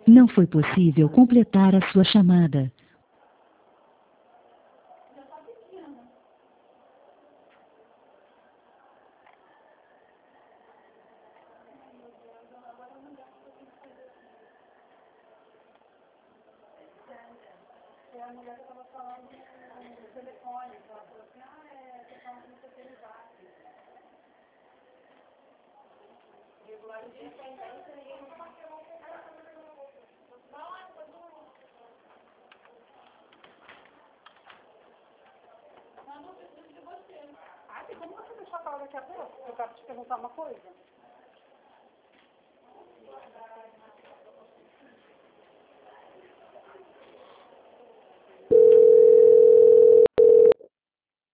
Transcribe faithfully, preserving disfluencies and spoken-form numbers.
Não foi possível completar a sua chamada. A mulher estava falando no telefone, ela falou assim, ah, é, você fala no seu celular. Regularizei a tendência, ninguém não marcou. Ah, tem como você deixar a palavra daqui a pouco? Eu quero te perguntar uma coisa.